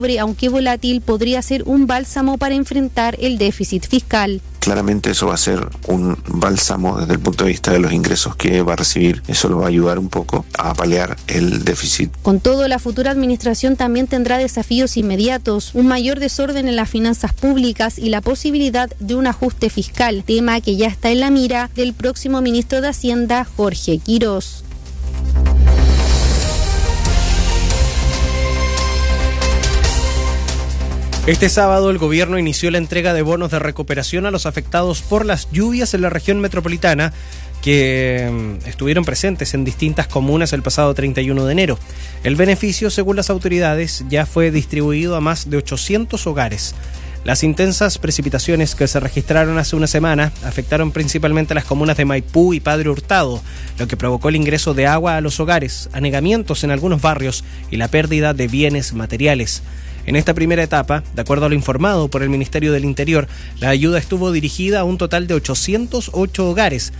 aunque volátil, podría ser un bálsamo para enfrentar el déficit fiscal. Claramente eso va a ser un bálsamo desde el punto de vista de los ingresos que va a recibir. Eso lo va a ayudar un poco a paliar el déficit. Con todo, la futura administración también tendrá desafíos inmediatos, un mayor desorden en las finanzas públicas y la posibilidad de un ajuste fiscal, tema que ya está en la mira del próximo ministro de Hacienda, Jorge Quirós. Este sábado el gobierno inició la entrega de bonos de recuperación a los afectados por las lluvias en la región metropolitana que estuvieron presentes en distintas comunas el pasado 31 de enero. El beneficio, según las autoridades, ya fue distribuido a más de 800 hogares. Las intensas precipitaciones que se registraron hace una semana afectaron principalmente a las comunas de Maipú y Padre Hurtado, lo que provocó el ingreso de agua a los hogares, anegamientos en algunos barrios y la pérdida de bienes materiales. En esta primera etapa, de acuerdo a lo informado por el Ministerio del Interior, la ayuda estuvo dirigida a un total de 808 hogares,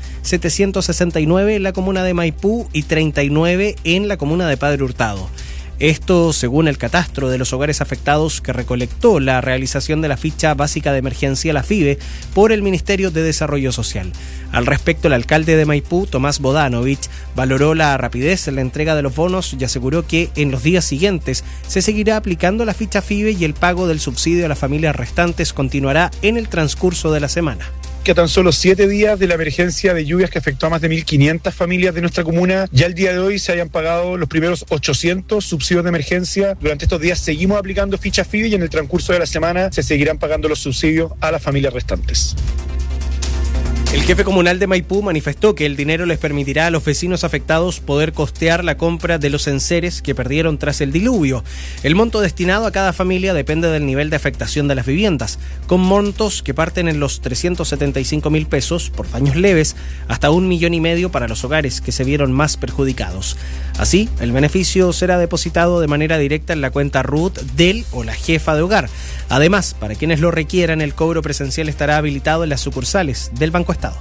769 en la comuna de Maipú y 39 en la comuna de Padre Hurtado. Esto según el catastro de los hogares afectados que recolectó la realización de la ficha básica de emergencia, la FIBE, por el Ministerio de Desarrollo Social. Al respecto, el alcalde de Maipú, Tomás Bodanovich, valoró la rapidez en la entrega de los bonos y aseguró que en los días siguientes se seguirá aplicando la ficha FIBE y el pago del subsidio a las familias restantes continuará en el transcurso de la semana. Que a tan solo 7 días de la emergencia de lluvias que afectó a más de 1.500 familias de nuestra comuna, ya el día de hoy se hayan pagado los primeros 800 subsidios de emergencia. Durante estos días seguimos aplicando ficha FIBE y en el transcurso de la semana se seguirán pagando los subsidios a las familias restantes. El jefe comunal de Maipú manifestó que el dinero les permitirá a los vecinos afectados poder costear la compra de los enseres que perdieron tras el diluvio. El monto destinado a cada familia depende del nivel de afectación de las viviendas, con montos que parten en los 375.000 pesos por daños leves hasta 1,5 millones para los hogares que se vieron más perjudicados. Así, el beneficio será depositado de manera directa en la cuenta RUT del o la jefa de hogar. Además, para quienes lo requieran, el cobro presencial estará habilitado en las sucursales del Banco Estado.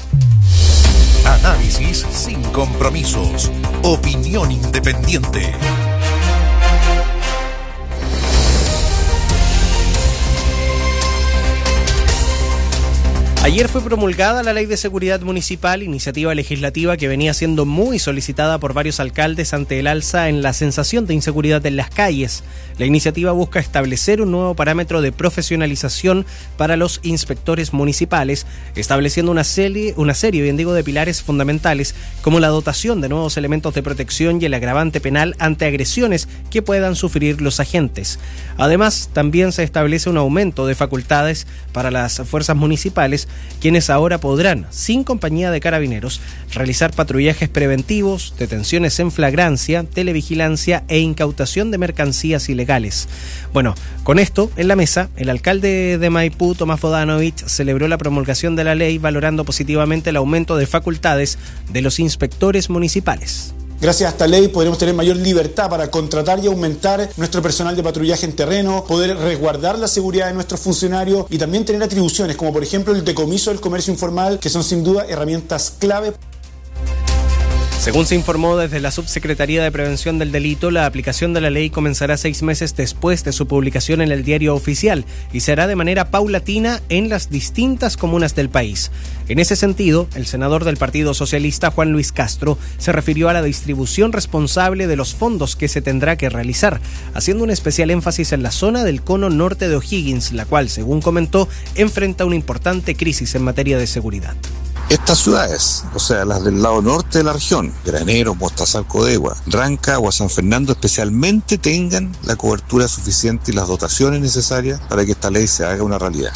Análisis sin compromisos. Opinión independiente. Ayer fue promulgada la Ley de Seguridad Municipal, iniciativa legislativa que venía siendo muy solicitada por varios alcaldes ante el alza en la sensación de inseguridad en las calles. La iniciativa busca establecer un nuevo parámetro de profesionalización para los inspectores municipales, estableciendo una serie de pilares fundamentales como la dotación de nuevos elementos de protección y el agravante penal ante agresiones que puedan sufrir los agentes. Además, también se establece un aumento de facultades para las fuerzas municipales, quienes ahora podrán, sin compañía de carabineros, realizar patrullajes preventivos, detenciones en flagrancia, televigilancia e incautación de mercancías ilegales. Bueno, con esto en la mesa, el alcalde de Maipú, Tomás Bodanovich, celebró la promulgación de la ley, valorando positivamente el aumento de facultades de los inspectores municipales. Gracias a esta ley podremos tener mayor libertad para contratar y aumentar nuestro personal de patrullaje en terreno, poder resguardar la seguridad de nuestros funcionarios y también tener atribuciones como por ejemplo el decomiso del comercio informal, que son sin duda herramientas clave. Según se informó desde la Subsecretaría de Prevención del Delito, la aplicación de la ley comenzará 6 meses después de su publicación en el Diario Oficial y será de manera paulatina en las distintas comunas del país. En ese sentido, el senador del Partido Socialista, Juan Luis Castro, se refirió a la distribución responsable de los fondos que se tendrá que realizar, haciendo un especial énfasis en la zona del cono norte de O'Higgins, la cual, según comentó, enfrenta una importante crisis en materia de seguridad. Estas ciudades, o sea, las del lado norte de la región, Granero, Mostazal, Codegua, Ranca o San Fernando especialmente, tengan la cobertura suficiente y las dotaciones necesarias para que esta ley se haga una realidad.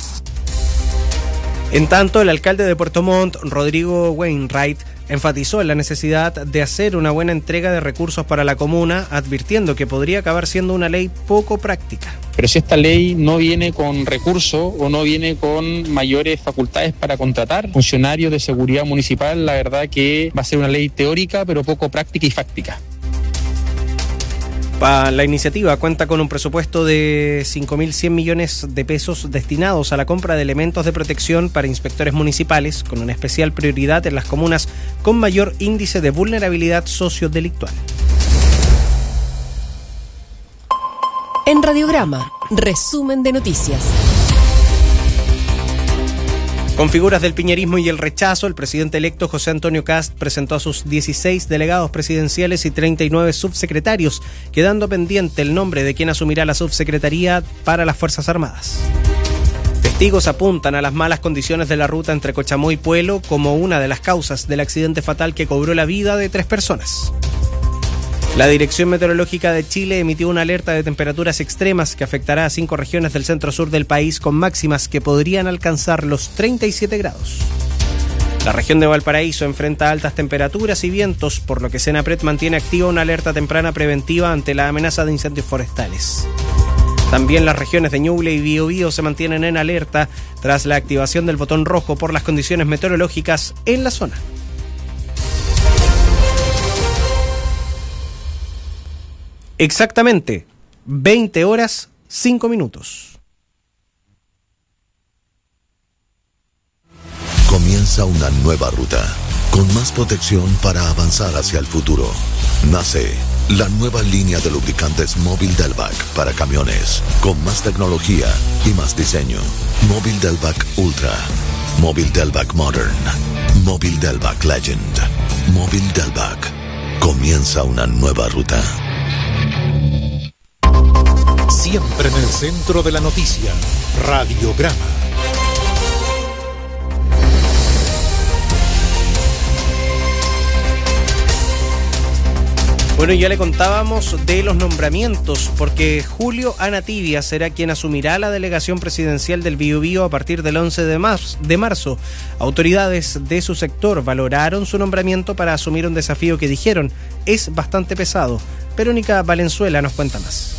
En tanto, el alcalde de Puerto Montt, Rodrigo Wainwright, enfatizó en la necesidad de hacer una buena entrega de recursos para la comuna, advirtiendo que podría acabar siendo una ley poco práctica. Pero si esta ley no viene con recursos o no viene con mayores facultades para contratar funcionarios de seguridad municipal, la verdad que va a ser una ley teórica pero poco práctica y fáctica. La iniciativa cuenta con un presupuesto de 5.100 millones de pesos destinados a la compra de elementos de protección para inspectores municipales, con una especial prioridad en las comunas con mayor índice de vulnerabilidad sociodelictual. En Radiograma, resumen de noticias. Con figuras del piñerismo y el rechazo, el presidente electo José Antonio Kast presentó a sus 16 delegados presidenciales y 39 subsecretarios, quedando pendiente el nombre de quien asumirá la subsecretaría para las Fuerzas Armadas. Testigos apuntan a las malas condiciones de la ruta entre Cochamó y Puelo como una de las causas del accidente fatal que cobró la vida de 3 personas. La Dirección Meteorológica de Chile emitió una alerta de temperaturas extremas que afectará a 5 regiones del centro-sur del país con máximas que podrían alcanzar los 37 grados. La región de Valparaíso enfrenta altas temperaturas y vientos, por lo que Senapred mantiene activa una alerta temprana preventiva ante la amenaza de incendios forestales. También las regiones de Ñuble y Biobío se mantienen en alerta tras la activación del botón rojo por las condiciones meteorológicas en la zona. Exactamente, 20 horas, 5 minutos. Comienza una nueva ruta, con más protección para avanzar hacia el futuro. Nace la nueva línea de lubricantes Móvil Delvac para camiones, con más tecnología y más diseño. Móvil Delvac Ultra, Móvil Delvac Modern, Móvil Delvac Legend, Móvil Delvac. Comienza una nueva ruta. Siempre en el centro de la noticia, Radiograma. Bueno, ya le contábamos de los nombramientos, porque Julio Anativia será quien asumirá la delegación presidencial del Biobío a partir del 11 de marzo. Autoridades de su sector valoraron su nombramiento para asumir un desafío que dijeron es bastante pesado. Verónica Valenzuela nos cuenta más.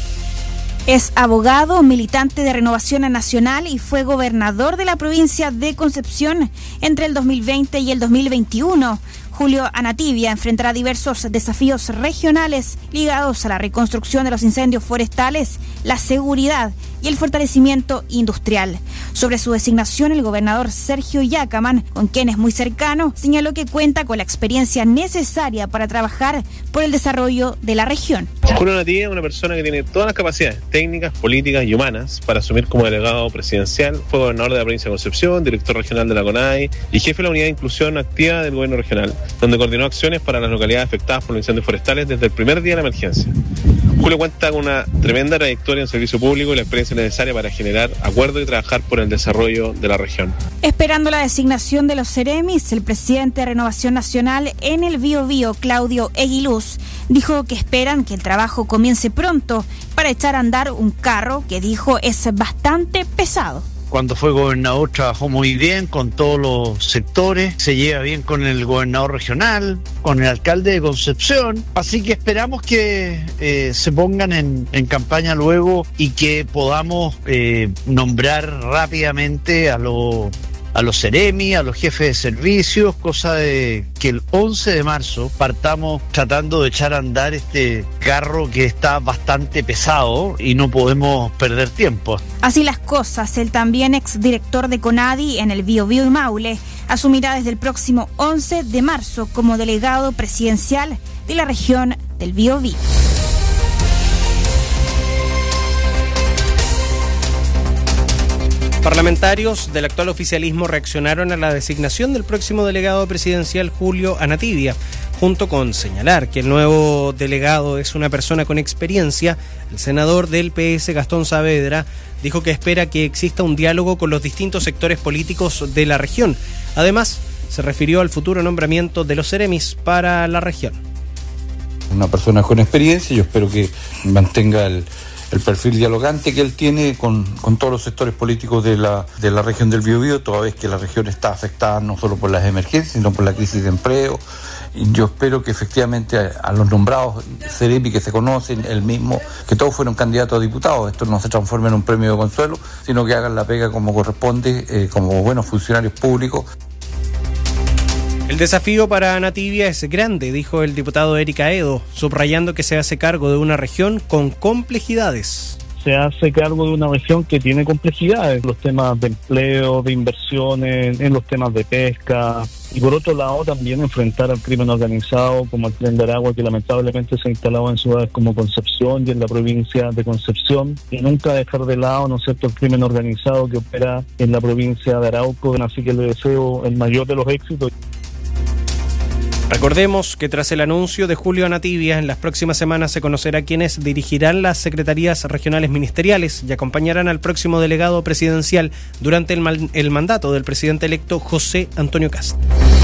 Es abogado, militante de Renovación Nacional y fue gobernador de la provincia de Concepción entre el 2020 y el 2021. Julio Anativia enfrentará diversos desafíos regionales ligados a la reconstrucción de los incendios forestales, la seguridad y el fortalecimiento industrial. Sobre su designación, el gobernador Sergio Yacaman, con quien es muy cercano, señaló que cuenta con la experiencia necesaria para trabajar por el desarrollo de la región. Julio Anativia es una persona que tiene todas las capacidades técnicas, políticas y humanas para asumir como delegado presidencial. Fue gobernador de la provincia de Concepción, director regional de la CONADI y jefe de la unidad de inclusión activa del gobierno regional, donde coordinó acciones para las localidades afectadas por los incendios forestales desde el primer día de la emergencia. Julio cuenta con una tremenda trayectoria en servicio público y la experiencia necesaria para generar acuerdos y trabajar por el desarrollo de la región. Esperando la designación de los Ceremis, el presidente de Renovación Nacional en el Biobío, Claudio Eguiluz, dijo que esperan que el trabajo comience pronto para echar a andar un carro que dijo es bastante pesado. Cuando fue gobernador trabajó muy bien con todos los sectores, se lleva bien con el gobernador regional, con el alcalde de Concepción, así que esperamos que se pongan en campaña luego y que podamos nombrar rápidamente a los Ceremi, a los jefes de servicios, cosa de que el 11 de marzo partamos tratando de echar a andar este carro que está bastante pesado y no podemos perder tiempo. Así las cosas, el también exdirector de CONADI en el Biobío y Maule asumirá desde el próximo 11 de marzo como delegado presidencial de la región del Biobío. Parlamentarios del actual oficialismo reaccionaron a la designación del próximo delegado presidencial Julio Anativia, junto con señalar que el nuevo delegado es una persona con experiencia. El senador del PS, Gastón Saavedra, dijo que espera que exista un diálogo con los distintos sectores políticos de la región. Además, se refirió al futuro nombramiento de los Ceremis para la región. Una persona con experiencia, yo espero que mantenga el perfil dialogante que él tiene con todos los sectores políticos de la región del Biobío, toda vez que la región está afectada no solo por las emergencias, sino por la crisis de empleo. Y yo espero que efectivamente a los nombrados Ceremi que se conocen, el mismo, que todos fueron candidatos a diputados, esto no se transforme en un premio de consuelo, sino que hagan la pega como corresponde, como buenos funcionarios públicos. El desafío para Anativia es grande, dijo el diputado Eric Aedo, subrayando que se hace cargo de una región con complejidades. se hace cargo de una región que tiene complejidades, los temas de empleo, de inversiones, en los temas de pesca, y por otro lado también enfrentar al crimen organizado como el Tren de Aragua, que lamentablemente se ha instalado en ciudades como Concepción y en la provincia de Concepción, y nunca dejar de lado, ¿no es cierto?, el crimen organizado que opera en la provincia de Arauco. Así que le deseo el mayor de los éxitos. Recordemos que tras el anuncio de Julio Anativia, en las próximas semanas se conocerá quiénes dirigirán las secretarías regionales ministeriales y acompañarán al próximo delegado presidencial durante el mandato del presidente electo José Antonio Kast.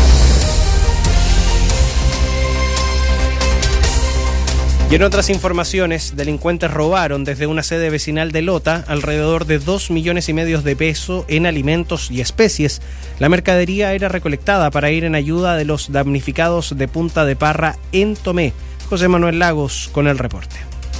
Y en otras informaciones, delincuentes robaron desde una sede vecinal de Lota alrededor de 2,5 millones de pesos en alimentos y especies. La mercadería era recolectada para ir en ayuda de los damnificados de Punta de Parra en Tomé. José Manuel Lagos con el reporte.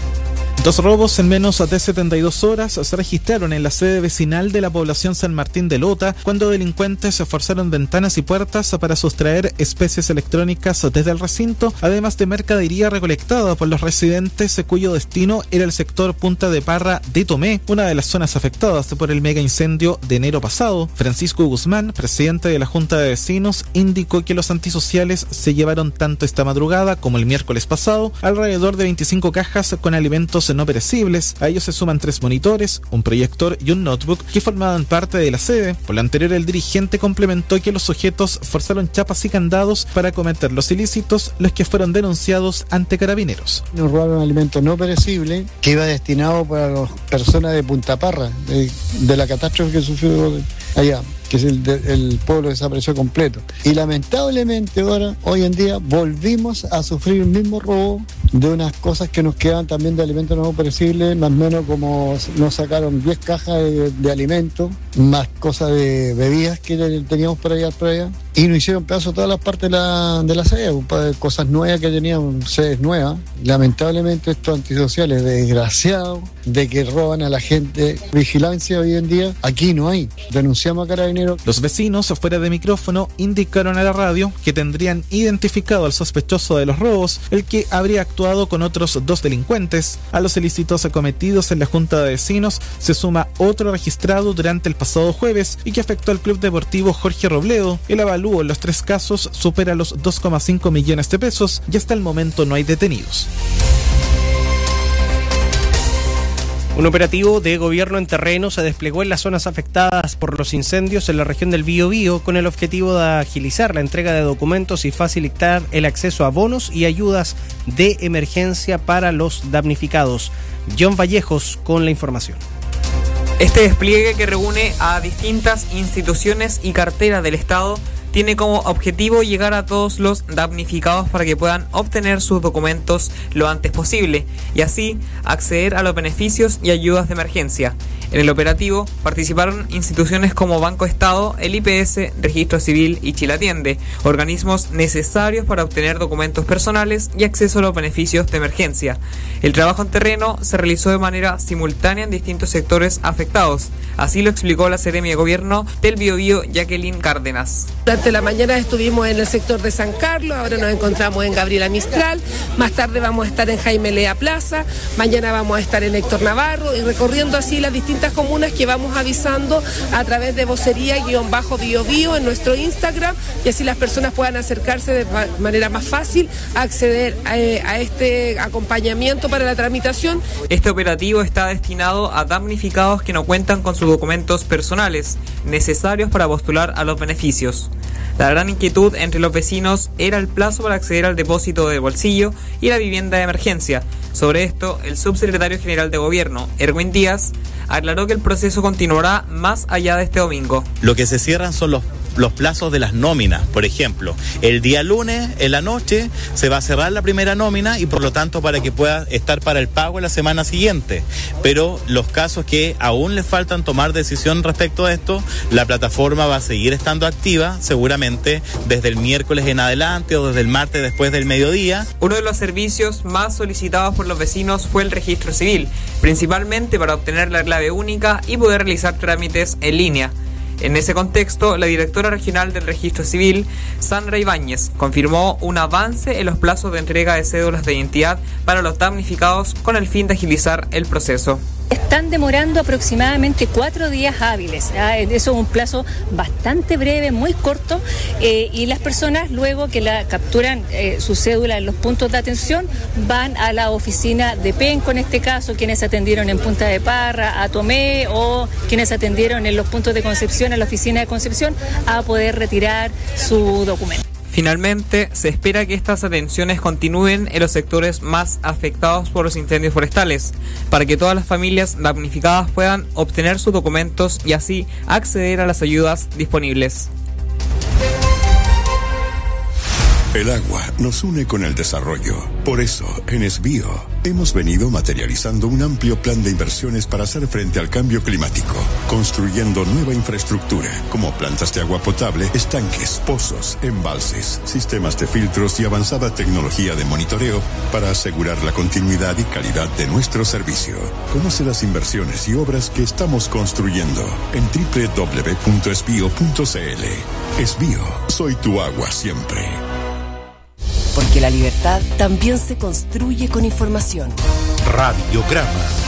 2 robos en menos de 72 horas se registraron en la sede vecinal de la población San Martín de Lota, cuando delincuentes forzaron ventanas y puertas para sustraer especies electrónicas desde el recinto, además de mercadería recolectada por los residentes cuyo destino era el sector Punta de Parra de Tomé, una de las zonas afectadas por el mega incendio de enero pasado. Francisco Guzmán, presidente de la Junta de Vecinos, indicó que los antisociales se llevaron tanto esta madrugada como el miércoles pasado alrededor de 25 cajas con alimentos no perecibles. A ellos se suman 3 monitores, un proyector y un notebook que formaban parte de la sede. Por lo anterior, el dirigente complementó que los sujetos forzaron chapas y candados para cometer los ilícitos, los que fueron denunciados ante Carabineros. Nos robaron alimento no perecible que iba destinado para las personas de Punta Parra, de la catástrofe que sufrió allá, que es el pueblo desapareció completo. Y lamentablemente hoy en día volvimos a sufrir el mismo robo de unas cosas que nos quedan también de alimentos no perecibles, más o menos como nos sacaron 10 cajas de alimentos, más cosas de bebidas que teníamos por allá, y nos hicieron pedazo todas las partes de la sede, cosas nuevas que tenían, sedes nuevas. Lamentablemente estos antisociales desgraciados de que roban a la gente, vigilancia hoy en día aquí no hay. Denunciamos a Carabineros. Los vecinos, fuera de micrófono, indicaron a la radio que tendrían identificado al sospechoso de los robos, el que habría actuado con otros 2 delincuentes. A los ilícitos cometidos en la Junta de Vecinos se suma otro registrado durante el pasado jueves y que afectó al Club Deportivo Jorge Robledo. El avalúo en los 3 casos supera los 2,5 millones de pesos y hasta el momento no hay detenidos. Un operativo de gobierno en terreno se desplegó en las zonas afectadas por los incendios en la región del Biobío con el objetivo de agilizar la entrega de documentos y facilitar el acceso a bonos y ayudas de emergencia para los damnificados. John Vallejos con la información. Este despliegue, que reúne a distintas instituciones y carteras del Estado, tiene como objetivo llegar a todos los damnificados para que puedan obtener sus documentos lo antes posible y así acceder a los beneficios y ayudas de emergencia. En el operativo participaron instituciones como Banco Estado, el IPS, Registro Civil y Chile Atiende, organismos necesarios para obtener documentos personales y acceso a los beneficios de emergencia. El trabajo en terreno se realizó de manera simultánea en distintos sectores afectados. Así lo explicó la Seremi de Gobierno del Biobío, Jacqueline Cárdenas. Durante la mañana estuvimos en el sector de San Carlos, ahora nos encontramos en Gabriela Mistral, más tarde vamos a estar en Jaime Lea Plaza, mañana vamos a estar en Héctor Navarro y recorriendo así las distintas comunas que vamos avisando a través de vocería_biobío en nuestro Instagram y así las personas puedan acercarse de manera más fácil a acceder a este acompañamiento para la tramitación. Este operativo está destinado a damnificados que no cuentan con sus documentos personales necesarios para postular a los beneficios. La gran inquietud entre los vecinos era el plazo para acceder al depósito de bolsillo y la vivienda de emergencia. Sobre esto, el subsecretario general de Gobierno, Erwin Díaz, aclaró que el proceso continuará más allá de este domingo. Lo que se cierran son los plazos de las nóminas. Por ejemplo, el día lunes en la noche se va a cerrar la primera nómina y por lo tanto para que pueda estar para el pago en la semana siguiente. Pero los casos que aún les faltan tomar decisión respecto a esto, la plataforma va a seguir estando activa seguramente desde el miércoles en adelante o desde el martes después del mediodía. Uno de los servicios más solicitados por los vecinos fue el registro civil, principalmente para obtener la clave única y poder realizar trámites en línea. En ese contexto, la directora regional del Registro Civil, Sandra Ibáñez, confirmó un avance en los plazos de entrega de cédulas de identidad para los damnificados con el fin de agilizar el proceso. Están demorando aproximadamente 4 días hábiles. Eso es un plazo bastante breve, muy corto, y las personas luego que la capturan su cédula en los puntos de atención van a la oficina de Penco, en este caso, quienes atendieron en Punta de Parra, a Tomé, o quienes atendieron en los puntos de Concepción, a la oficina de Concepción, a poder retirar su documento. Finalmente, se espera que estas atenciones continúen en los sectores más afectados por los incendios forestales, para que todas las familias damnificadas puedan obtener sus documentos y así acceder a las ayudas disponibles. El agua nos une con el desarrollo. Por eso, en Esbio, hemos venido materializando un amplio plan de inversiones para hacer frente al cambio climático, construyendo nueva infraestructura, como plantas de agua potable, estanques, pozos, embalses, sistemas de filtros y avanzada tecnología de monitoreo para asegurar la continuidad y calidad de nuestro servicio. Conoce las inversiones y obras que estamos construyendo en www.esbio.cl. Esbio, soy tu agua siempre. Porque la libertad también se construye con información. Radiograma.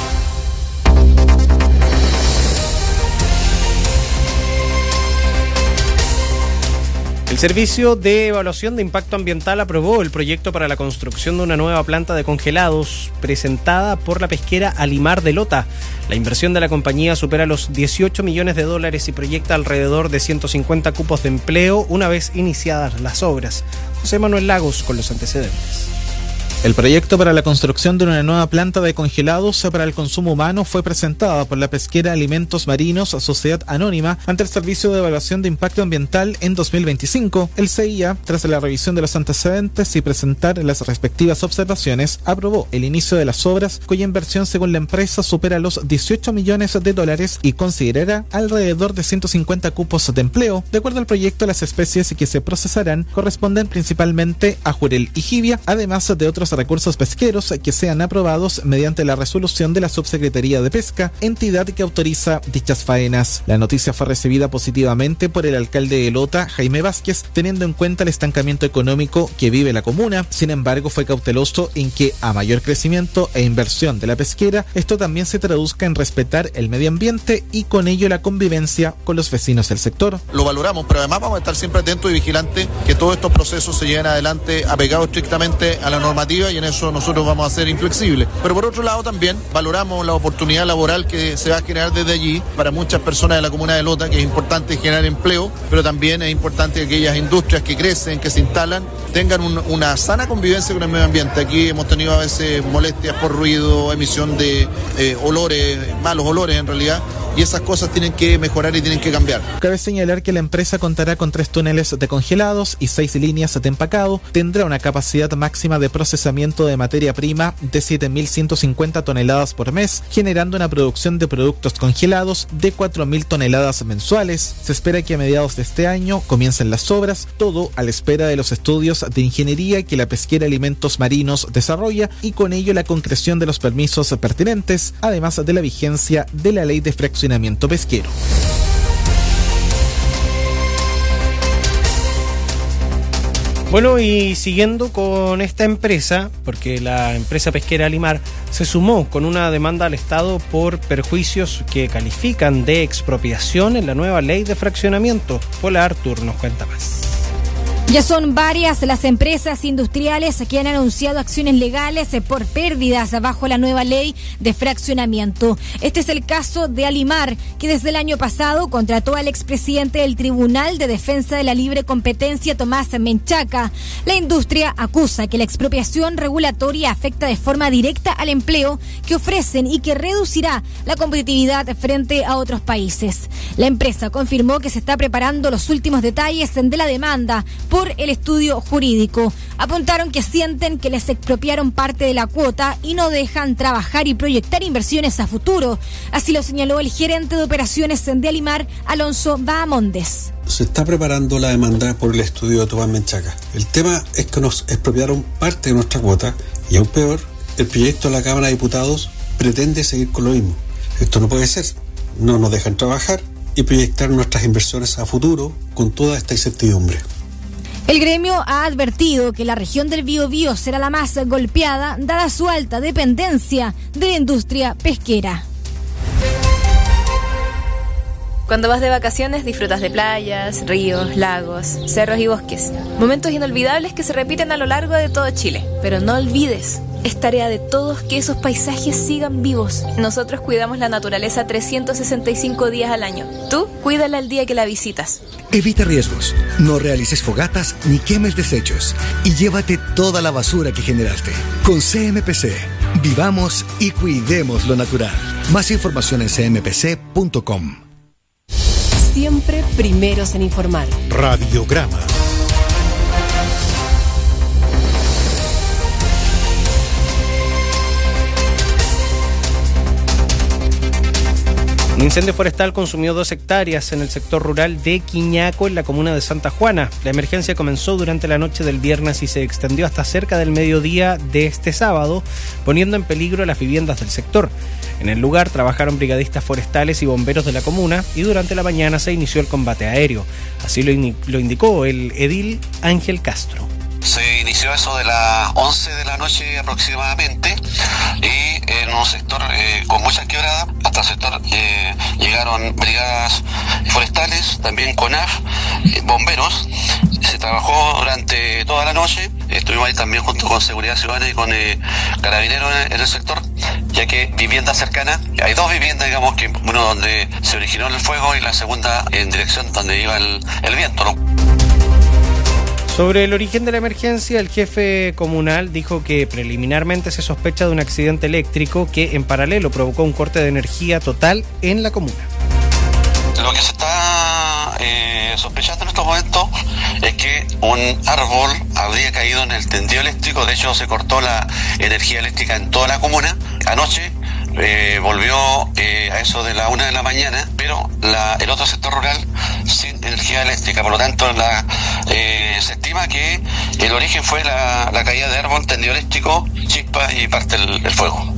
El Servicio de Evaluación de Impacto Ambiental aprobó el proyecto para la construcción de una nueva planta de congelados presentada por la pesquera Alimar de Lota. La inversión de la compañía supera los $18 millones y proyecta alrededor de 150 cupos de empleo una vez iniciadas las obras. José Manuel Lagos con los antecedentes. El proyecto para la construcción de una nueva planta de congelados para el consumo humano fue presentada por la pesquera Alimentos Marinos Sociedad Anónima ante el Servicio de Evaluación de Impacto Ambiental en 2025. El CIA, tras la revisión de los antecedentes y presentar las respectivas observaciones, aprobó el inicio de las obras, cuya inversión según la empresa supera los $18 millones y considerará alrededor de 150 cupos de empleo. De acuerdo al proyecto, las especies que se procesarán corresponden principalmente a jurel y jibia, además de otros recursos pesqueros que sean aprobados mediante la resolución de la Subsecretaría de Pesca, entidad que autoriza dichas faenas. La noticia fue recibida positivamente por el alcalde de Lota, Jaime Vázquez, teniendo en cuenta el estancamiento económico que vive la comuna. Sin embargo, fue cauteloso en que, a mayor crecimiento e inversión de la pesquera, esto también se traduzca en respetar el medio ambiente y con ello la convivencia con los vecinos del sector. Lo valoramos, pero además vamos a estar siempre atentos y vigilantes que todos estos procesos se lleven adelante apegados estrictamente a la normativa, y en eso nosotros vamos a ser inflexibles. Pero por otro lado también valoramos la oportunidad laboral que se va a generar desde allí para muchas personas de la comuna de Lota, que es importante generar empleo, pero también es importante que aquellas industrias que crecen, que se instalan, tengan una sana convivencia con el medio ambiente. Aquí hemos tenido a veces molestias por ruido, emisión de olores, malos olores en realidad, y esas cosas tienen que mejorar y tienen que cambiar. Cabe señalar que la empresa contará con 3 túneles de congelados y 6 líneas de empacado, tendrá una capacidad máxima de procesamiento de materia prima de 7.150 toneladas por mes, generando una producción de productos congelados de 4.000 toneladas mensuales. Se espera que a mediados de este año comiencen las obras, todo a la espera de los estudios de ingeniería que la pesquera Alimentos Marinos desarrolla y con ello la concreción de los permisos pertinentes, además de la vigencia de la ley de fraccionamiento pesquero. Bueno, y siguiendo con esta empresa, porque la empresa pesquera Alimar se sumó con una demanda al Estado por perjuicios que califican de expropiación en la nueva ley de fraccionamiento. Paula Artur nos cuenta más. Ya son varias las empresas industriales que han anunciado acciones legales por pérdidas bajo la nueva ley de fraccionamiento. Este es el caso de Alimar, que desde el año pasado contrató al expresidente del Tribunal de Defensa de la Libre Competencia, Tomás Menchaca. La industria acusa que la expropiación regulatoria afecta de forma directa al empleo que ofrecen y que reducirá la competitividad frente a otros países. La empresa confirmó que se está preparando los últimos detalles de la demanda por el estudio jurídico. Apuntaron que sienten que les expropiaron parte de la cuota y no dejan trabajar y proyectar inversiones a futuro. Así lo señaló el gerente de operaciones de Alimar, Alonso Bahamondes. Se está preparando la demanda por el estudio de Tomás Menchaca. El tema es que nos expropiaron parte de nuestra cuota y aún peor, el proyecto de la Cámara de Diputados pretende seguir con lo mismo. Esto no puede ser. No nos dejan trabajar y proyectar nuestras inversiones a futuro con toda esta incertidumbre. El gremio ha advertido que la región del Biobío será la más golpeada dada su alta dependencia de la industria pesquera. Cuando vas de vacaciones disfrutas de playas, ríos, lagos, cerros y bosques. Momentos inolvidables que se repiten a lo largo de todo Chile. Pero no olvides, es tarea de todos que esos paisajes sigan vivos. Nosotros cuidamos la naturaleza 365 días al año. Tú, cuídala el día que la visitas. Evita riesgos, no realices fogatas ni quemes desechos y llévate toda la basura que generaste. Con CMPC, vivamos y cuidemos lo natural. Más información en cmpc.com. Siempre primeros en informar. Radiograma. Un incendio forestal consumió 2 hectáreas en el sector rural de Quiñaco, en la comuna de Santa Juana. La emergencia comenzó durante la noche del viernes y se extendió hasta cerca del mediodía de este sábado, poniendo en peligro las viviendas del sector. En el lugar trabajaron brigadistas forestales y bomberos de la comuna y durante la mañana se inició el combate aéreo. Así lo indicó el edil Ángel Castro. Se inició eso de las 11 de la noche aproximadamente y en un sector con muchas quebradas. Hasta el sector llegaron brigadas forestales, también CONAF, bomberos. Se trabajó durante toda la noche. Estuvimos ahí también junto con Seguridad Ciudadana y con Carabineros en el sector, ya que viviendas cercanas, hay 2 viviendas, digamos, que uno donde se originó el fuego y la segunda en dirección donde iba el viento, ¿no? Sobre el origen de la emergencia, el jefe comunal dijo que preliminarmente se sospecha de un accidente eléctrico que en paralelo provocó un corte de energía total en la comuna. Lo que se está sospechando en estos momentos es que un árbol habría caído en el tendido eléctrico. De hecho, se cortó la energía eléctrica en toda la comuna. Anoche volvió a eso de la 1 de la mañana, pero el otro sector rural sin energía eléctrica. Por lo tanto, se estima que el origen fue la caída de árbol, tendido eléctrico, chispa y parte el fuego.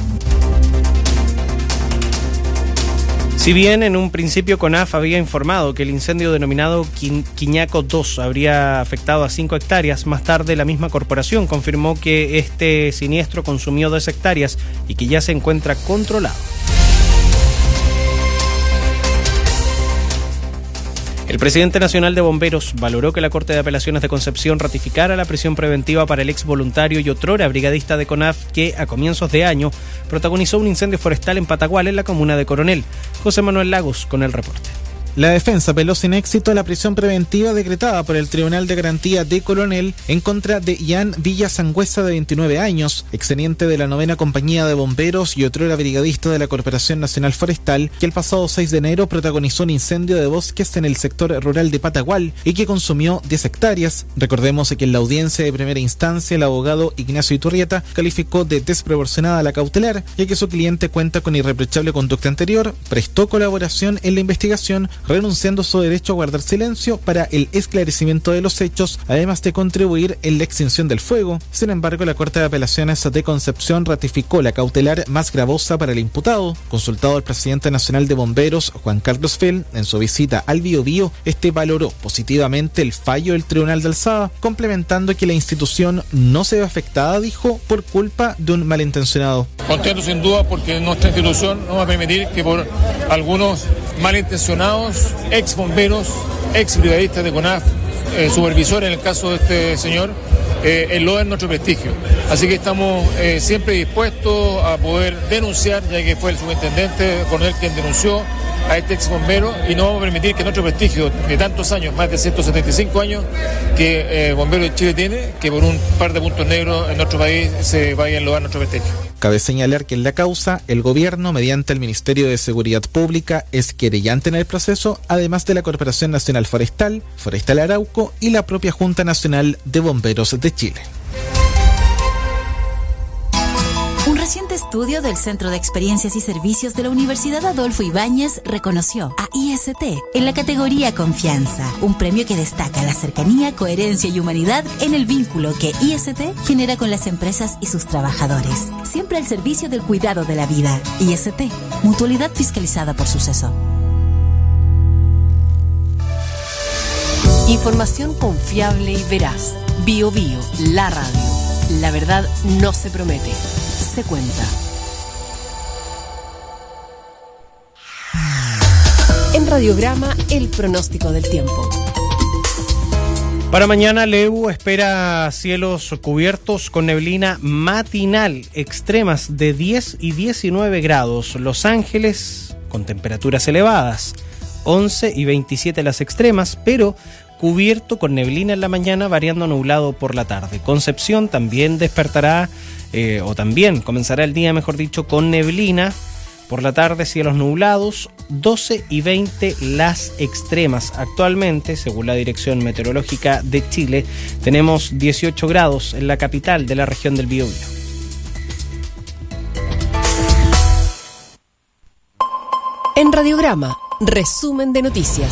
Si bien en un principio CONAF había informado que el incendio denominado Quiñaco 2 habría afectado a 5 hectáreas, más tarde la misma corporación confirmó que este siniestro consumió 2 hectáreas y que ya se encuentra controlado. El presidente nacional de Bomberos valoró que la Corte de Apelaciones de Concepción ratificara la prisión preventiva para el ex voluntario y otrora brigadista de CONAF que, a comienzos de año, protagonizó un incendio forestal en Patagual, en la comuna de Coronel. José Manuel Lagos con el reporte. La defensa apeló sin éxito a la prisión preventiva decretada por el Tribunal de Garantía de Coronel en contra de Ian Villa Sangüesa, de 29 años, exteniente de la 9ª Compañía de Bomberos y otrora brigadista de la Corporación Nacional Forestal, que el pasado 6 de enero protagonizó un incendio de bosques en el sector rural de Patagual y que consumió 10 hectáreas. Recordemos que en la audiencia de primera instancia el abogado Ignacio Iturrieta calificó de desproporcionada la cautelar, ya que su cliente cuenta con irreprochable conducta anterior, prestó colaboración en la investigación, renunciando a su derecho a guardar silencio para el esclarecimiento de los hechos, además de contribuir en la extinción del fuego. Sin embargo, la Corte de Apelaciones de Concepción ratificó la cautelar más gravosa para el imputado. Consultado al presidente nacional de Bomberos, Juan Carlos Fel, en su visita al Biobío, este valoró positivamente el fallo del Tribunal de Alzada, complementando que la institución no se ve afectada, dijo, por culpa de un malintencionado. Contento sin duda porque nuestra institución no va a permitir que por algunos malintencionados, ex bomberos, ex brigadistas de CONAF, supervisores en el caso de este señor, enloden nuestro prestigio. Así que estamos siempre dispuestos a poder denunciar, ya que fue el subintendente Coronel quien denunció a este ex bombero, y no vamos a permitir que nuestro prestigio de tantos años, más de 175 años que Bomberos de Chile tiene, que por un par de puntos negros en nuestro país se vaya a enlodar nuestro prestigio. Cabe señalar que en la causa, el gobierno, mediante el Ministerio de Seguridad Pública, es querellante en el proceso, además de la Corporación Nacional Forestal, Forestal Arauco y la propia Junta Nacional de Bomberos de Chile. Un reciente estudio del Centro de Experiencias y Servicios de la Universidad Adolfo Ibáñez reconoció a IST en la categoría Confianza, un premio que destaca la cercanía, coherencia y humanidad en el vínculo que IST genera con las empresas y sus trabajadores, siempre al servicio del cuidado de la vida. IST, mutualidad fiscalizada por Suceso. Información confiable y veraz. Biobío, la radio. La verdad no se promete, se cuenta. En Radiograma, el pronóstico del tiempo. Para mañana, Lebu espera cielos cubiertos con neblina matinal, extremas de 10 y 19 grados. Los Ángeles con temperaturas elevadas, 11 y 27 las extremas, pero cubierto con neblina en la mañana, variando nublado por la tarde. Concepción también despertará, o también comenzará el día, mejor dicho, con neblina. Por la tarde, cielos nublados, 12 y 20 las extremas. Actualmente, según la Dirección Meteorológica de Chile, tenemos 18 grados en la capital de la región del Biobío. En Radiograma, resumen de noticias.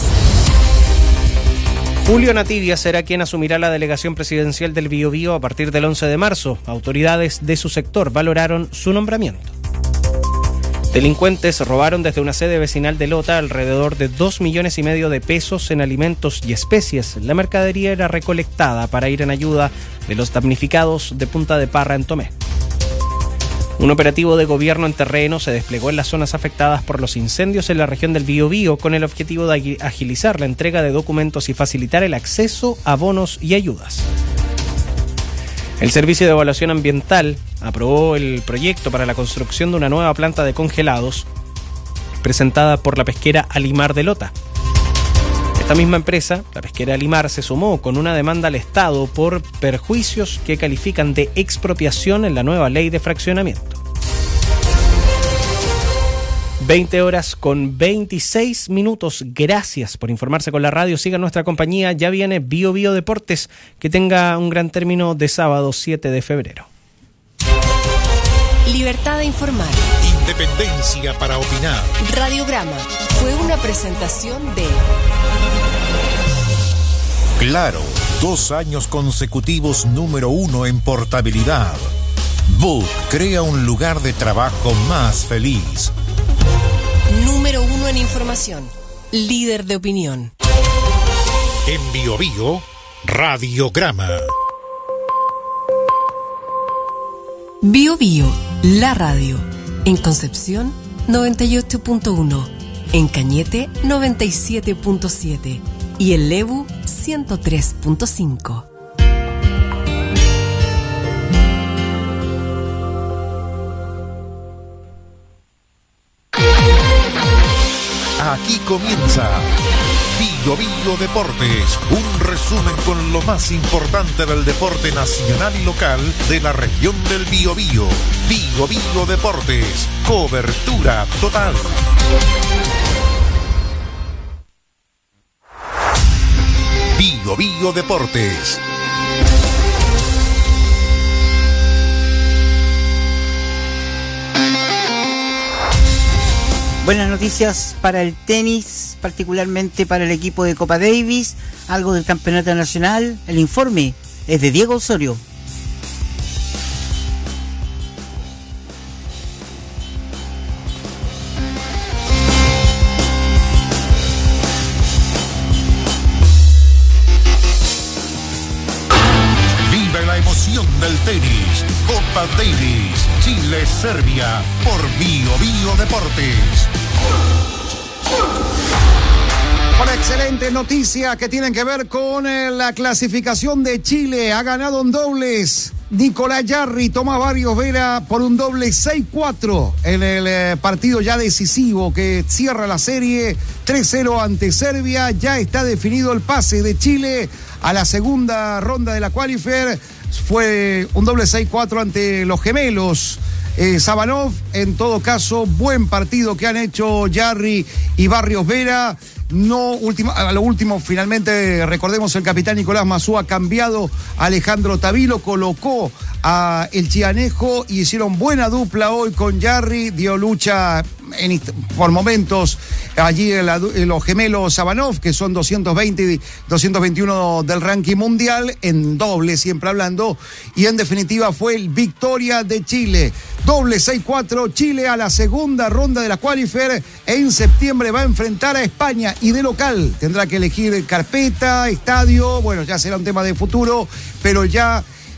Julio Nativia será quien asumirá la delegación presidencial del Biobío a partir del 11 de marzo. Autoridades de su sector valoraron su nombramiento. Delincuentes robaron desde una sede vecinal de Lota alrededor de 2,5 millones de pesos en alimentos y especies. La mercadería era recolectada para ir en ayuda de los damnificados de Punta de Parra en Tomé. Un operativo de gobierno en terreno se desplegó en las zonas afectadas por los incendios en la región del Biobío con el objetivo de agilizar la entrega de documentos y facilitar el acceso a bonos y ayudas. El Servicio de Evaluación Ambiental aprobó el proyecto para la construcción de una nueva planta de congelados presentada por la pesquera Alimar de Lota. Esta misma empresa, la pesquera Alimar, se sumó con una demanda al Estado por perjuicios que califican de expropiación en la nueva ley de fraccionamiento. 20 horas con 26 minutos. Gracias por informarse con la radio. Siga nuestra compañía. Ya viene Biobío Deportes. Que tenga un gran término de sábado 7 de febrero. Libertad de informar. Independencia para opinar. Radiograma fue una presentación de Claro, 2 años consecutivos número 1 en portabilidad. Book crea un lugar de trabajo más feliz. Número 1 en información. Líder de opinión. En Biobío, Radiograma. Biobío, la radio. En Concepción, 98.1. En Cañete, 97.7. Y en Lebu, 103.5. Aquí comienza Biobío Deportes, un resumen con lo más importante del deporte nacional y local de la región del Biobío. Biobío Deportes, cobertura total. Biobío Deportes. Buenas noticias para el tenis, particularmente para el equipo de Copa Davis, algo del campeonato nacional. El informe es de Diego Osorio. Vive la emoción del tenis. Copa Davis, Chile-Serbia, por Biobío Deportes. Una excelente noticia que tienen que ver con la clasificación de Chile. Ha ganado en dobles Nicolás Jarry, Tomás Barrios Vera por un doble 6-4 en el partido ya decisivo que cierra la serie 3-0 ante Serbia. Ya está definido el pase de Chile a la segunda ronda de la qualifier. Fue un doble 6-4 ante los gemelos Sabanov. En todo caso, buen partido que han hecho Jarry y Barrios Vera. A lo último, finalmente, recordemos, el capitán Nicolás Mazú ha cambiado a Alejandro Tavilo, colocó a el chianejo y hicieron buena dupla hoy con Jarry. Dio lucha por momentos allí en los gemelos Sabanov, que son 220 y 221 del ranking mundial, en doble siempre hablando, y en definitiva fue el victoria de Chile. Doble 6-4, Chile a la segunda ronda de la qualifier. En septiembre va a enfrentar a España y de local tendrá que elegir carpeta, estadio. Bueno, ya será un tema de futuro, pero ya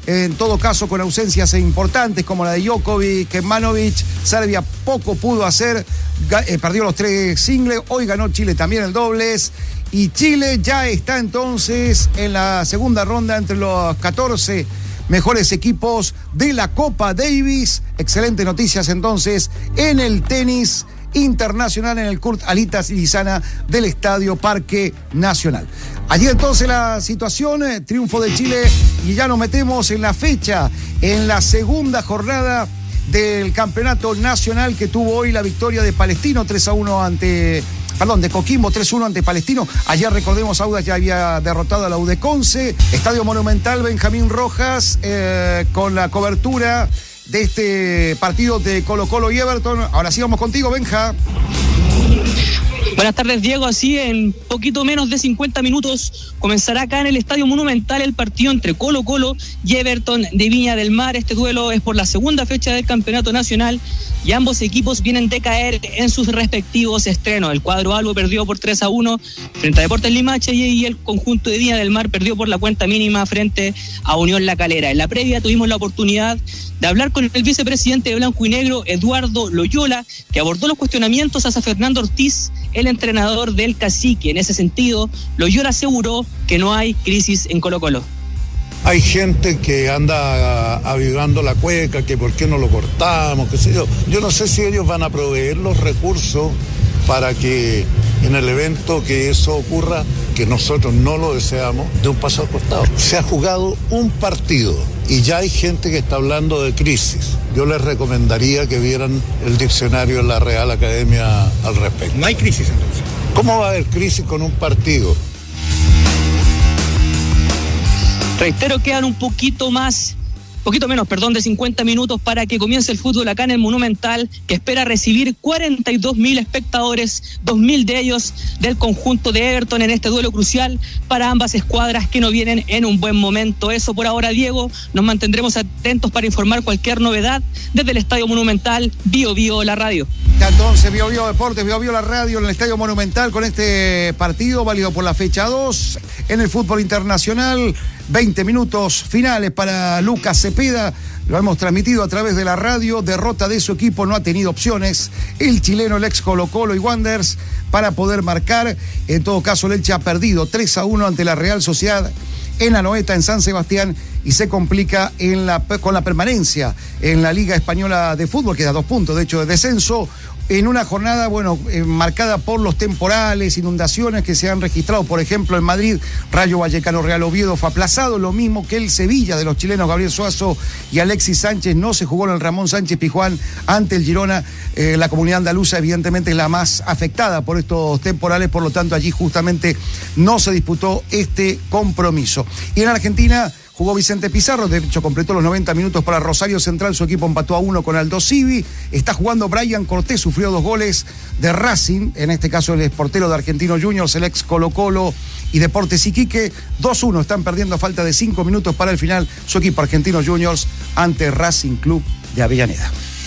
en todo caso con ausencias importantes como la de Djokovic, Kecmanovic. Serbia poco pudo hacer, perdió los 3 singles, hoy ganó Chile también el dobles. Y Chile ya está entonces en la segunda ronda entre los 14 mejores equipos de la Copa Davis. Excelentes noticias entonces en el tenis internacional en el Kurt Alitas Lizana del Estadio Parque Nacional. Allí entonces la situación, triunfo de Chile, y ya nos metemos en la fecha, en la segunda jornada del campeonato nacional, que tuvo hoy la victoria de Palestino 3-1 de Coquimbo 3-1 ante Palestino. Ayer, recordemos, Audax ya había derrotado a la U de Conce. Estadio Monumental, Benjamín Rojas, con la cobertura de este partido de Colo-Colo y Everton. Ahora sí vamos contigo, Benja. Buenas tardes, Diego. Así, en poquito menos de 50 minutos comenzará acá en el Estadio Monumental el partido entre Colo-Colo y Everton de Viña del Mar. Este duelo es por la segunda fecha del campeonato nacional y ambos equipos vienen de caer en sus respectivos estrenos. El cuadro albo perdió por 3-1 frente a Deportes Limache y el conjunto de Viña del Mar perdió por la cuenta mínima frente a Unión La Calera. En la previa tuvimos la oportunidad de hablar con el vicepresidente de Blanco y Negro, Eduardo Loyola, que abordó los cuestionamientos hacia Fernando Ortiz, el entrenador del Cacique. En ese sentido, Loyola aseguró que no hay crisis en Colo-Colo. Hay gente que anda avivando la cueca, que por qué no lo cortamos, qué sé yo. Yo no sé si ellos van a proveer los recursos para que en el evento que eso ocurra, que nosotros no lo deseamos, de un paso al costado. Se ha jugado un partido y ya hay gente que está hablando de crisis. Yo les recomendaría que vieran el diccionario de la Real Academia al respecto. No hay crisis entonces. ¿Cómo va a haber crisis con un partido? Reitero, quedan un poquito menos de 50 minutos para que comience el fútbol acá en el Monumental, que espera recibir 42.000 espectadores, 2.000 de ellos del conjunto de Everton en este duelo crucial para ambas escuadras que no vienen en un buen momento. Eso por ahora, Diego. Nos mantendremos atentos para informar cualquier novedad desde el Estadio Monumental. Bio Bio, la radio. Ya entonces, Bio Bio Deportes, Bio Bio la radio en el Estadio Monumental con este partido válido por la fecha 2 en el fútbol internacional. 20 minutos finales para Lucas Cepeda. Lo hemos transmitido a través de la radio. Derrota de su equipo, no ha tenido opciones el chileno, el ex Colo-Colo y Wanderers, para poder marcar. En todo caso, el Elche ha perdido 3-1 ante la Real Sociedad en Anoeta, en San Sebastián, y se complica con la permanencia en la Liga Española de Fútbol, que da 2 puntos, de hecho, de descenso. En una jornada, marcada por los temporales, inundaciones que se han registrado, por ejemplo, en Madrid. Rayo Vallecano Real Oviedo fue aplazado, lo mismo que el Sevilla de los chilenos Gabriel Suazo y Alexis Sánchez. No se jugó en el Ramón Sánchez Pizjuán ante el Girona. La comunidad andaluza, evidentemente, es la más afectada por estos temporales, por lo tanto, allí justamente no se disputó este compromiso. Y en Argentina jugó Vicente Pizarro, de hecho completó los 90 minutos para Rosario Central, su equipo empató a 1 con Aldo Civi. Está jugando Brian Cortés, sufrió 2 goles de Racing, en este caso el portero de Argentinos Juniors, el ex Colo-Colo y Deportes Iquique. 2-1, están perdiendo a falta de 5 minutos para el final su equipo Argentinos Juniors ante Racing Club de Avellaneda.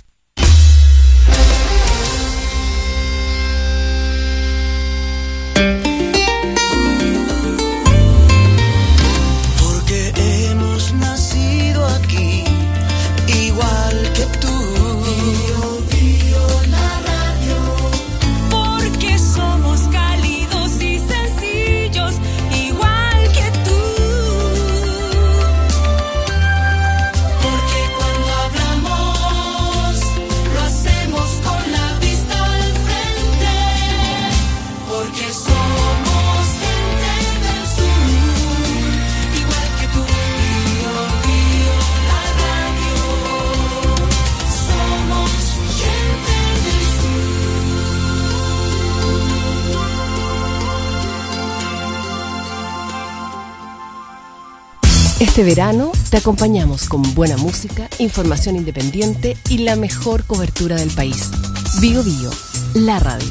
Este verano te acompañamos con buena música, información independiente y la mejor cobertura del país. Bio Bio, la radio.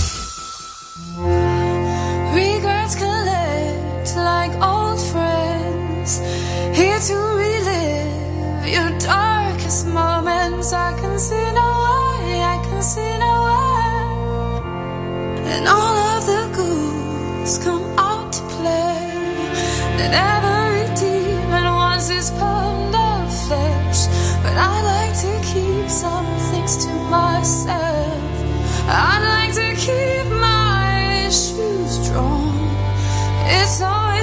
Regrets collect like old friends, here to relive your darkest moments. I can see no way, I can see no way. And all of the ghouls come out to play. And every demon wants his pond.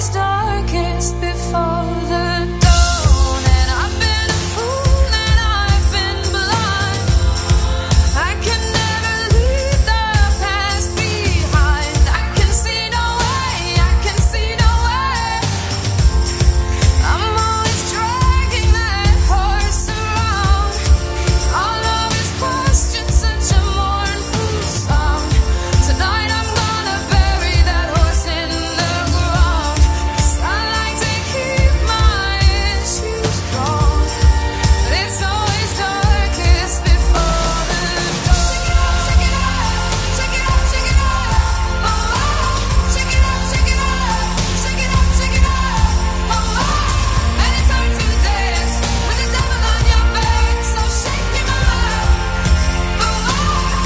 darkest before the dawn. And I've been a fool and I've been blind. I can never leave the past behind. I can see no way, I can see no way. I'm always dragging that horse around. All of his questions, such a mournful sound. Tonight I'm gonna bury that horse in the ground. 'Cause I like to keep my issues strong. But it's always darkest before the dawn. Shake it up, shake it up, shake it up, oh, oh. Shake it up, shake it up, shake it up, shake it up, oh, oh. And it's hard to dance with the devil on your back, so shake him up, oh, oh.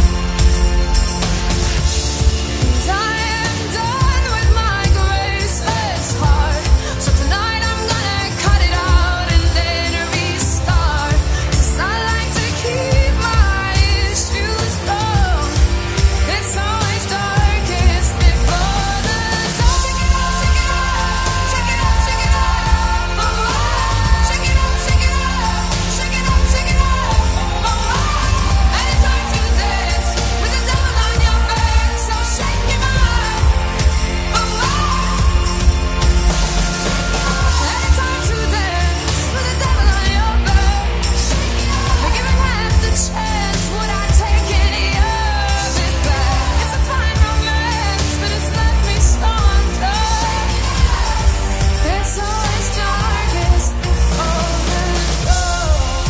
I am done with my graceless heart. So tonight I'm gonna cut it out and then restart. 'Cause I like to keep my issues low. It's always darkest before the dawn. Shake it up, shake it up, shake it up, shake it up, oh, oh. Shake it up, shake it up, shake it up, shake it up, oh, oh. And it's hard to dance with the devil on your back, so shake him up, oh, oh. And it's hard to dance with the devil on your back. But given half the chance, would I take any of it back? It's a fine romance, but it's left me so undone. It's always darkest before the dawn.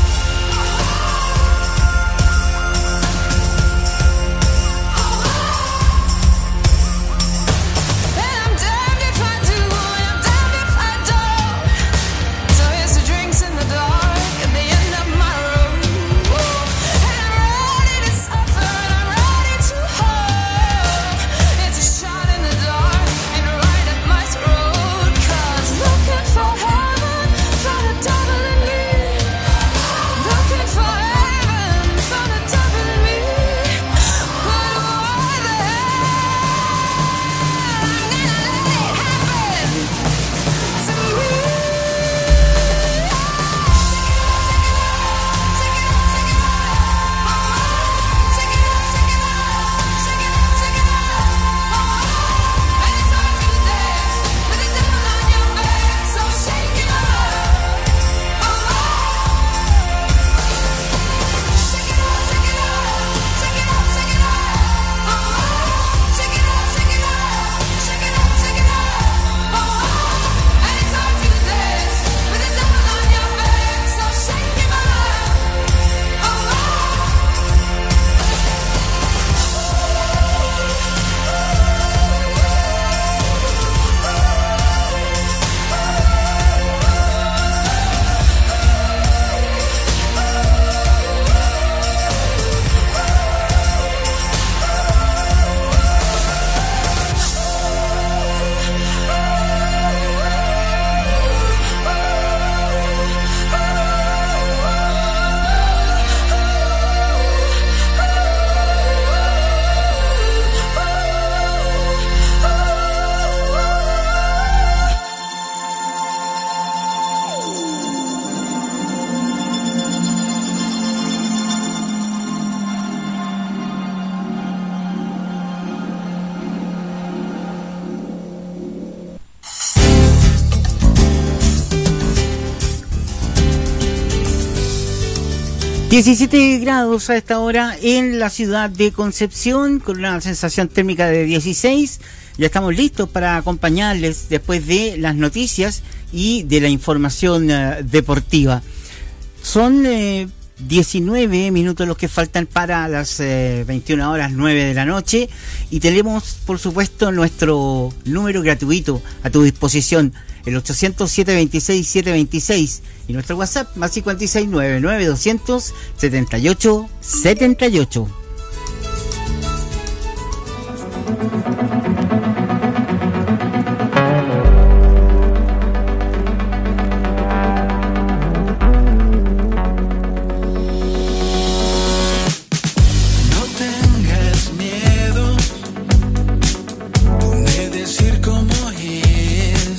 And I'm damned if I do, and I'm damned if I don't. So here's the drinks in the dark at the end of my road. And I'm ready to suffer, and I'm ready to hold. It's a shot in the dark and right at my throat. 'Cause looking for heaven, found a devil in me. Looking for heaven, found a devil in me. But why the hell? I'm gonna let it happen to me. ...17 grados a esta hora en la ciudad de Concepción, con una sensación térmica de 16. Ya estamos listos para acompañarles después de las noticias y de la información deportiva. Son 19 minutos los que faltan para las 21 horas 9 de la noche. Y tenemos, por supuesto, nuestro número gratuito a tu disposición, el 800-726-726, y nuestro WhatsApp más 569-9200-7878. Decir cómo es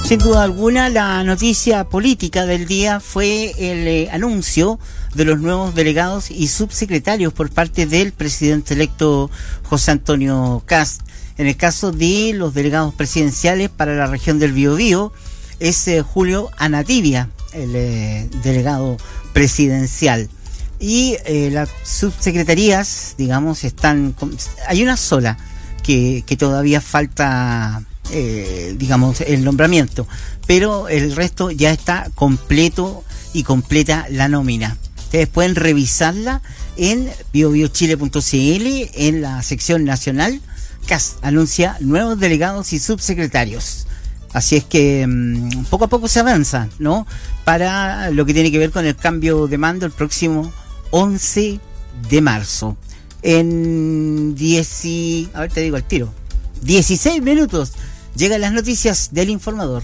Sin duda alguna, la noticia política del día fue el anuncio de los nuevos delegados y subsecretarios por parte del presidente electo José Antonio Kast. En el caso de los delegados presidenciales para la región del Biobío, es Julio Anativia, el delegado presidencial. Y las subsecretarías, digamos, hay una sola que todavía falta, digamos, el nombramiento, pero el resto ya está completo y completa la nómina. Ustedes pueden revisarla en biobiochile.cl en la sección nacional. Kast anuncia nuevos delegados y subsecretarios. Así es que poco a poco se avanza, ¿no? Para lo que tiene que ver con el cambio de mando el próximo 11 de marzo. En 16 minutos llegan las noticias del informador.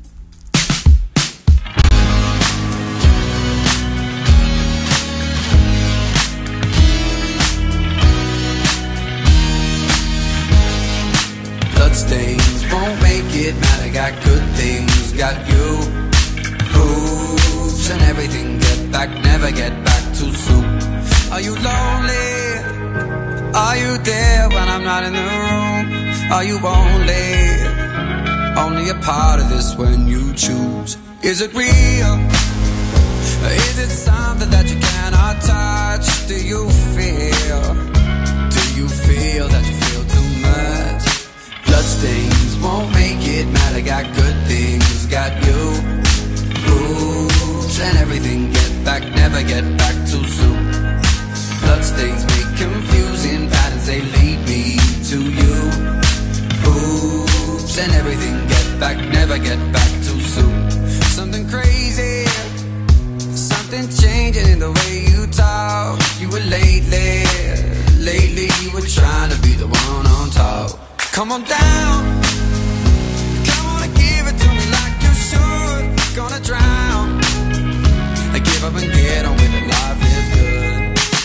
Bloodstains won't make it matter, got good things, got you. Hoops and everything, get back, never get back too soon. Are you lonely? Are you there when I'm not in the room? Are you only a part of this when you choose? Is it real? Is it something that you cannot touch? Do you feel that you feel too much? Bloodstains won't make it matter, got good things, got you. Rules and everything, get back, never get back too soon. Bloodstains make confusing patterns, they lead me to you. Rules and everything, get back, never get back too soon. Something crazy, something changing in the way you talk. You were lately you were trying to be the one on top. Come on down, come on and give it to me like you should. Gonna drown, I give up and get on with it, life is good.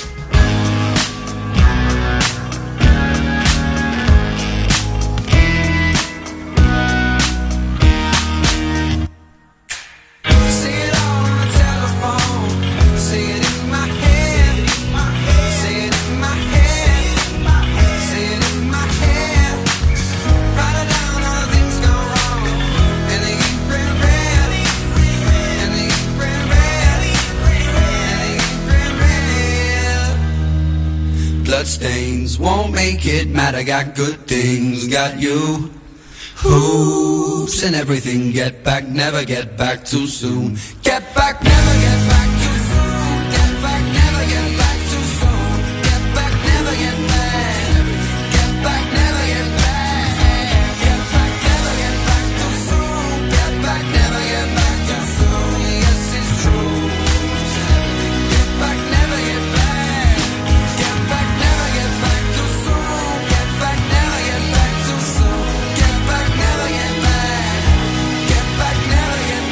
See it all on the telephone, see it in my head, see it in my head, see it in my head. Write it down, all the things go wrong, and they get red, and they get red, and they get red. Bloodstains won't make it matter, got good things, got you. Hoops and everything, get back, never get back too soon. Get back, never get back too soon. Get back, never get back too soon. Get back, never get back. Get back, never get back. Get back, never get back too soon. Get back, never get back too soon. Yes, it's true. Get back, never get back. Get back, never get back too soon. Get back, never get back too soon. Get back, never get back. Get back, never get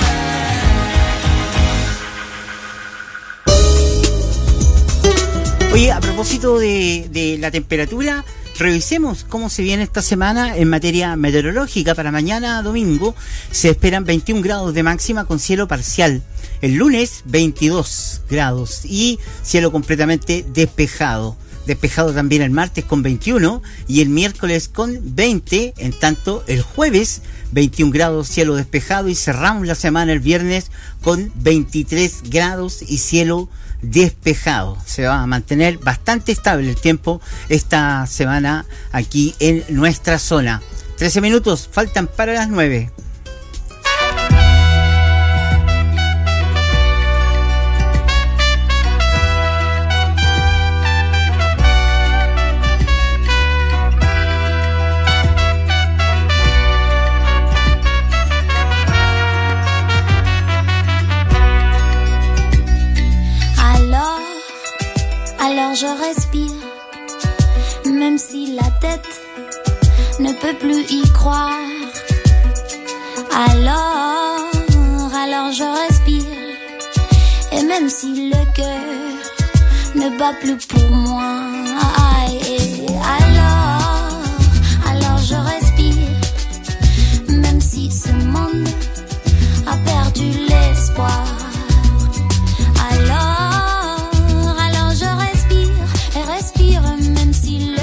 back. Oye, a propósito de la temperatura, revisemos cómo se viene esta semana en materia meteorológica. Para mañana domingo se esperan 21 grados de máxima con cielo parcial. El lunes 22 grados y cielo completamente despejado. Despejado también el martes con 21 y el miércoles con 20. En tanto, el jueves 21 grados, cielo despejado, y cerramos la semana el viernes con 23 grados y cielo despejado. Se va a mantener bastante estable el tiempo esta semana aquí en nuestra zona. 13 minutos faltan para las 9. Alors je respire, même si la tête ne peut plus y croire. Alors je respire, et même si le cœur ne bat plus pour moi. Alors je respire, même si ce monde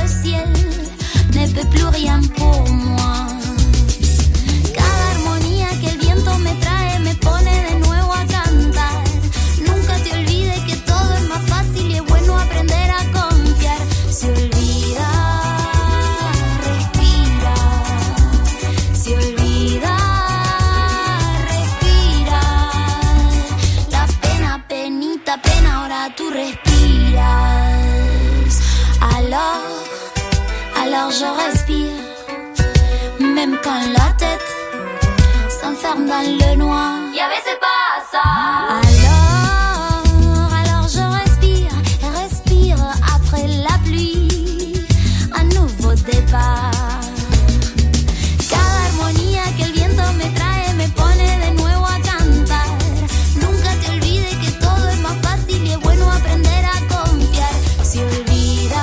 le ciel ne peut plus rien pour moi. Cada armonía que el viento me trae me pone de nuevo a cantar. Nunca te olvides que todo es más fácil y es bueno aprender a confiar. Se olvida, respira. Se olvida, respira. La pena, penita, pena, ahora tú respiras. Alors je respire. Même quand la tête s'enferme dans le noir. Y a veces pasa. Alors je respire, respire après la pluie. Un nouveau départ. Cada armonía que el viento me trae me pone de nuevo a cantar. Nunca te olvides que todo es más fácil y es bueno aprender a confiar. Se olvida.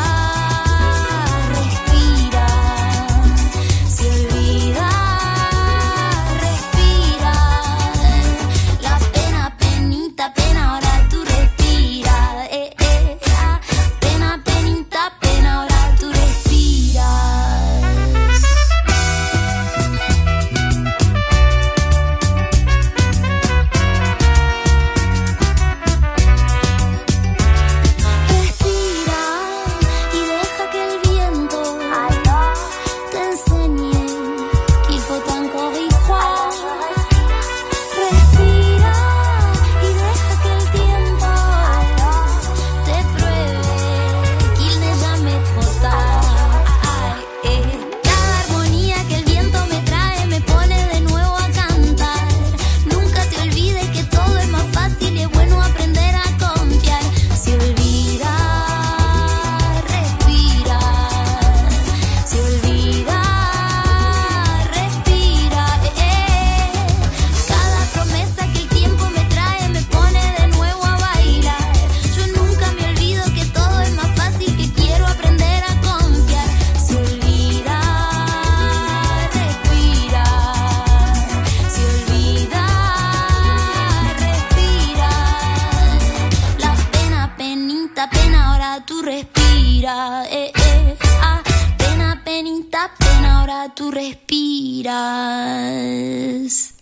Tú respiras.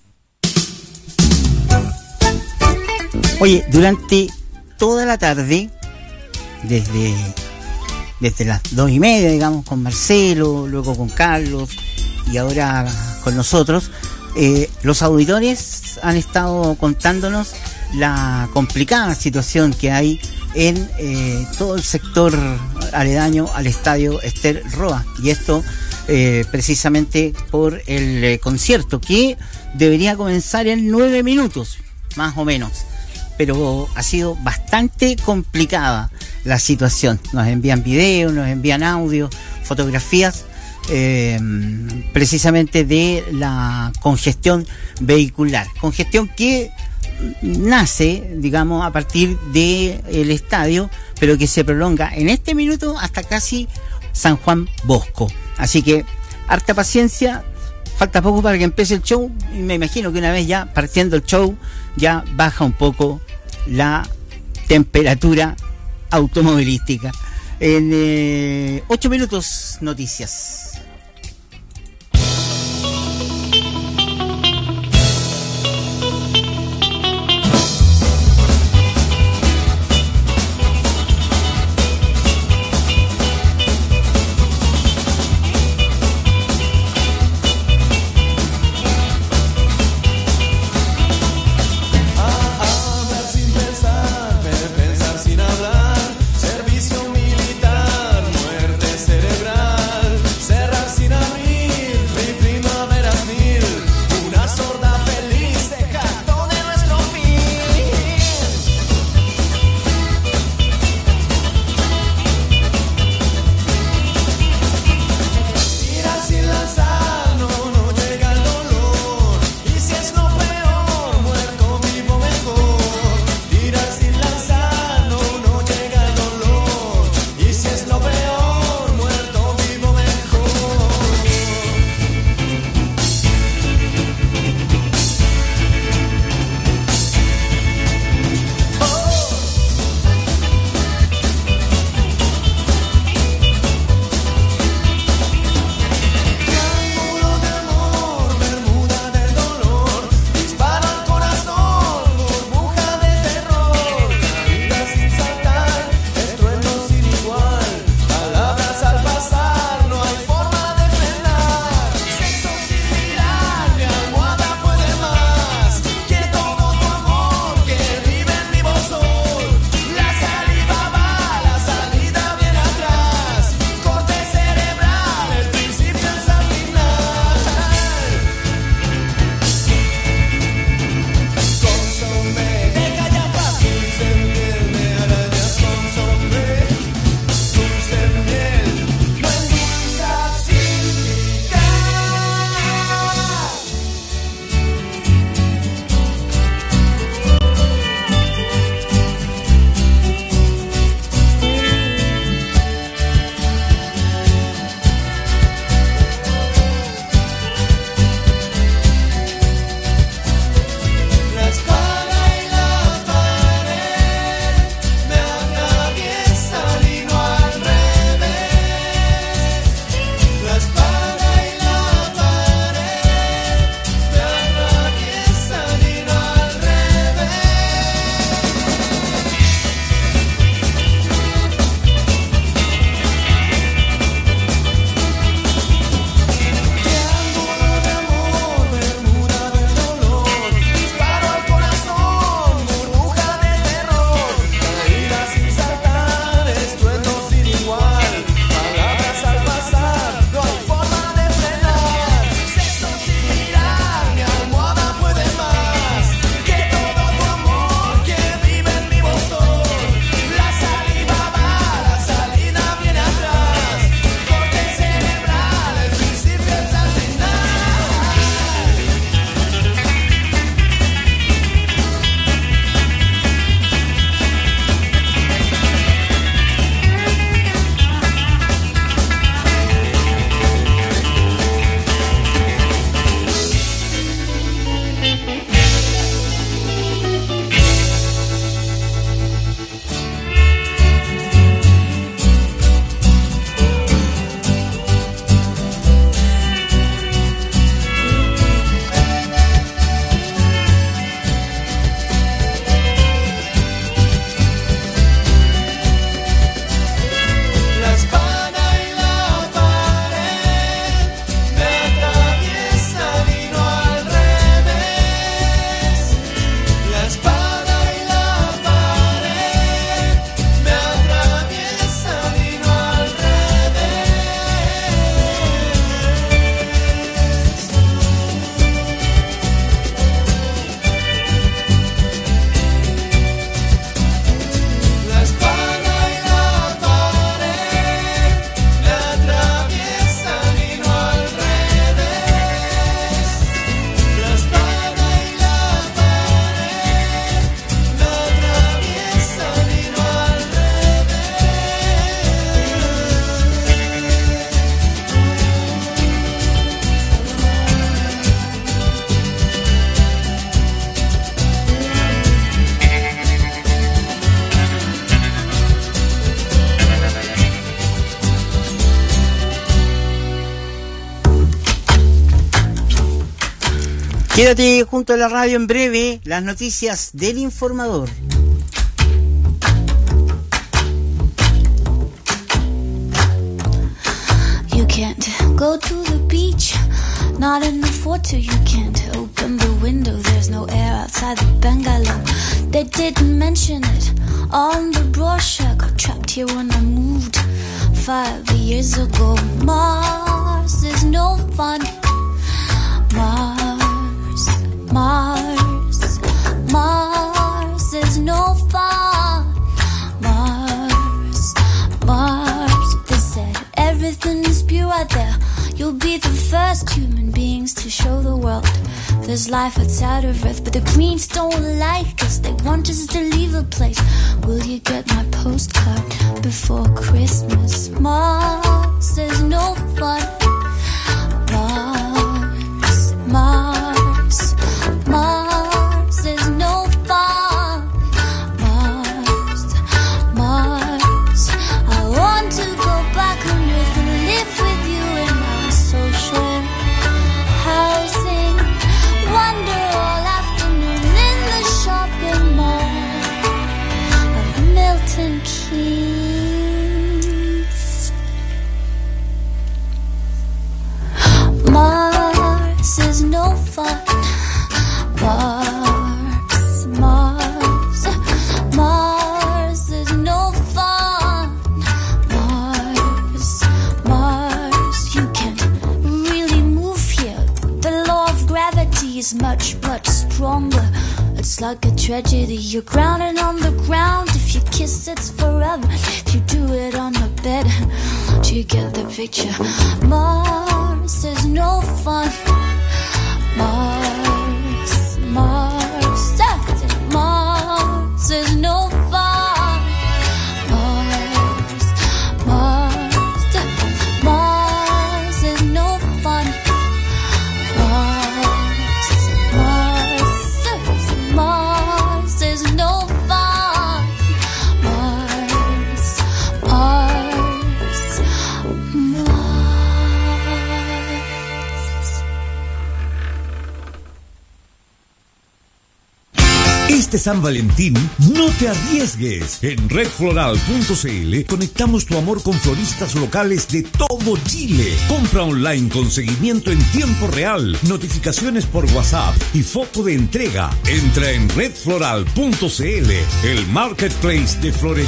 Oye, durante toda la tarde, desde las 2:30, digamos, con Marcelo, luego con Carlos y ahora con nosotros, los auditores han estado contándonos la complicada situación que hay en todo el sector aledaño al estadio Ester Roa, y esto precisamente por el concierto que debería comenzar en 9 minutos, más o menos, pero ha sido bastante complicada la situación. Nos envían videos, nos envían audio, fotografías, precisamente de la congestión vehicular, congestión que nace, digamos, a partir del estadio, pero que se prolonga en este minuto hasta casi San Juan Bosco. Así que harta paciencia, falta poco para que empiece el show, y me imagino que una vez ya partiendo el show ya baja un poco la temperatura automovilística. En 8 minutos, noticias. Servicio militar, muerte cerebral, ser Quédate junto a la radio, en breve las noticias del informador. You can't go to the beach, not in the photo. You can't open the window, there's no air outside the bungalow. They didn't mention it on the brochure. Got trapped here when I moved 5 years ago. Mars is no fun. Mars is no fun. Mars, they said everything is pure out there. You'll be the first human beings to show the world there's life outside of Earth, but the Greens don't like us. They want us to leave the place. Will you get my postcard before Christmas? Mars is no fun. Mars is no fun. Mars, I want to go back on Earth and live with you in our social housing. Wander all afternoon in the shopping mall of Milton Keynes. Mars is no fun. Mars is no fun. Mars, you can't really move here. The law of gravity is much, much stronger. It's like a tragedy. You're grounded on the ground. If you kiss, it's forever. If you do it on the bed, do you get the picture? Mars is no fun. Mars is no fun. Mars is no fun. Mars is no fun. Este San Valentín, no te arriesgues. En redfloral.cl conectamos tu amor con floristas locales de todo Chile. Compra online con seguimiento en tiempo real, notificaciones por WhatsApp y foto de entrega. Entra en redfloral.cl, el marketplace de flores